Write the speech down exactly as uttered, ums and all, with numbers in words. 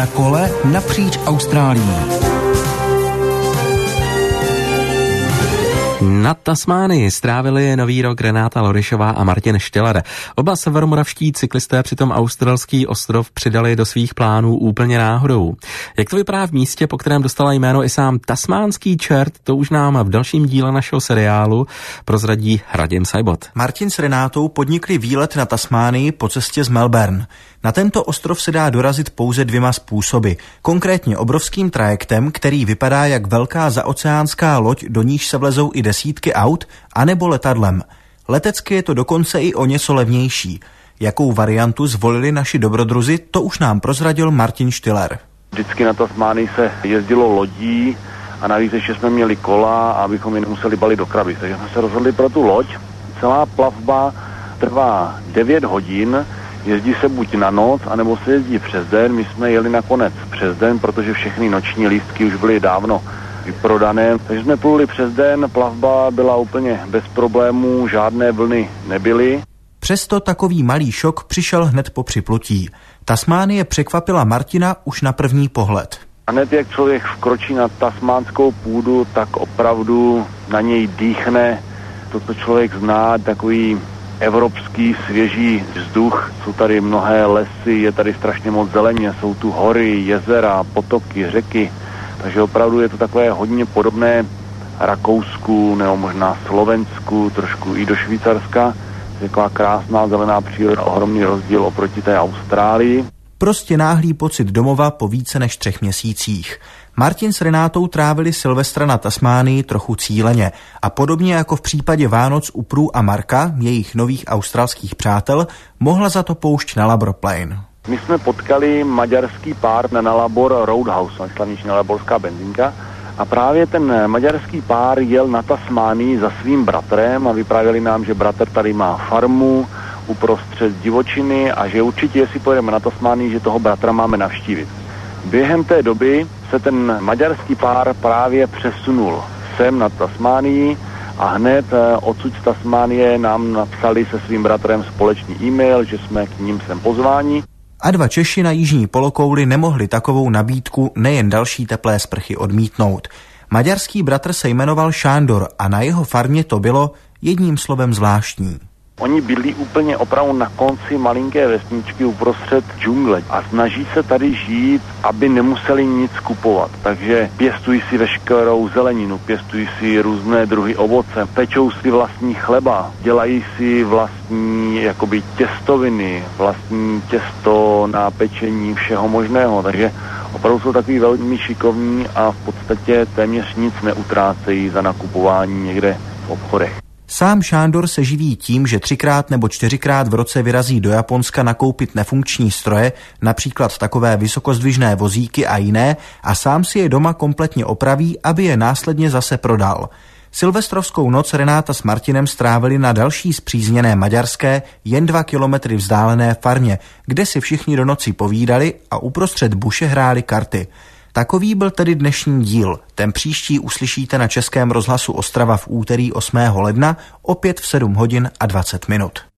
na kole napříč Austrálií. Na Tasmánii strávili nový rok Renáta Lodyšová a Martin Štiller. Oba severomoravští cyklisté přitom australský ostrov přidali do svých plánů úplně náhodou. Jak to vypadá v místě, po kterém dostala jméno i sám tasmánský čert, to už nám v dalším díle našeho seriálu prozradí Radim Sajbot. Martin s Renátou podnikli výlet na Tasmánii po cestě z Melbourne. Na tento ostrov se dá dorazit pouze dvěma způsoby. Konkrétně obrovským trajektem, který vypadá jak velká zaoceánská loď, do níž se vlezou i desítky aut, anebo letadlem. Letecky je to dokonce i o něco levnější. Jakou variantu zvolili naši dobrodruzi, to už nám prozradil Martin Štiller. Vždycky na Tasmánii se jezdilo lodí a navíc ještě jsme měli kola, abychom je nemuseli balit do krabic. Takže jsme se rozhodli pro tu loď. Celá plavba trvá devět hodin. Jezdí se buď na noc, anebo se jezdí přes den. My jsme jeli nakonec přes den, protože všechny noční lístky už byly dávno vyprodané. Takže jsme pluli přes den, plavba byla úplně bez problémů, žádné vlny nebyly. Přesto takový malý šok přišel hned po připlutí. Tasmánie překvapila Martina už na první pohled. A hned jak člověk vkročí na tasmánskou půdu, tak opravdu na něj dýchne to, co člověk zná, takový evropský svěží vzduch. Jsou tady mnohé lesy, je tady strašně moc zeleně, jsou tu hory, jezera, potoky, řeky. Takže opravdu je to takové hodně podobné Rakousku nebo možná Slovensku, trošku i do Švýcarska. Je taková krásná zelená příroda, ohromný rozdíl oproti té Austrálii. Prostě náhlý pocit domova po více než třech měsících. Martin s Renátou trávili Silvestra na Tasmánii trochu cíleně a podobně jako v případě Vánoc u Prů a Marka, jejich nových australských přátel, mohla za to poušť na Labor Plain. My jsme potkali maďarský pár na Nalabor Roadhouse, slavnější nalaborská benzínka, a právě ten maďarský pár jel na Tasmánii za svým bratrem a vyprávěli nám, že bratr tady má farmu uprostřed divočiny a že určitě, jestli pojedeme na Tasmánii, že toho bratra máme navštívit. Během té doby se ten maďarský pár právě přesunul sem na Tasmánii a hned odsud z Tasmánie nám napsali se svým bratrem společný e-mail, že jsme k ním sem pozváni. A dva Češi na jižní polokouli nemohli takovou nabídku nejen další teplé sprchy odmítnout. Maďarský bratr se jmenoval Sándor a na jeho farmě to bylo jedním slovem zvláštní. Oni bydlí úplně opravdu na konci malinké vesničky uprostřed džungle a snaží se tady žít, aby nemuseli nic kupovat. Takže pěstují si veškerou zeleninu, pěstují si různé druhy ovoce, pečou si vlastní chleba, dělají si vlastní jakoby těstoviny, vlastní těsto na pečení všeho možného. Takže opravdu jsou takový velmi šikovní a v podstatě téměř nic neutrácejí za nakupování někde v obchodech. Sám Sándor se živí tím, že třikrát nebo čtyřikrát v roce vyrazí do Japonska nakoupit nefunkční stroje, například takové vysokozdvižné vozíky a jiné, a sám si je doma kompletně opraví, aby je následně zase prodal. Silvestrovskou noc Renáta s Martinem strávili na další spřízněné maďarské, jen dva kilometry vzdálené farmě, kde si všichni do noci povídali a uprostřed buše hráli karty. Takový byl tedy dnešní díl. Ten příští uslyšíte na Českém rozhlasu Ostrava v úterý osmého ledna opět v sedm hodin a dvacet minut.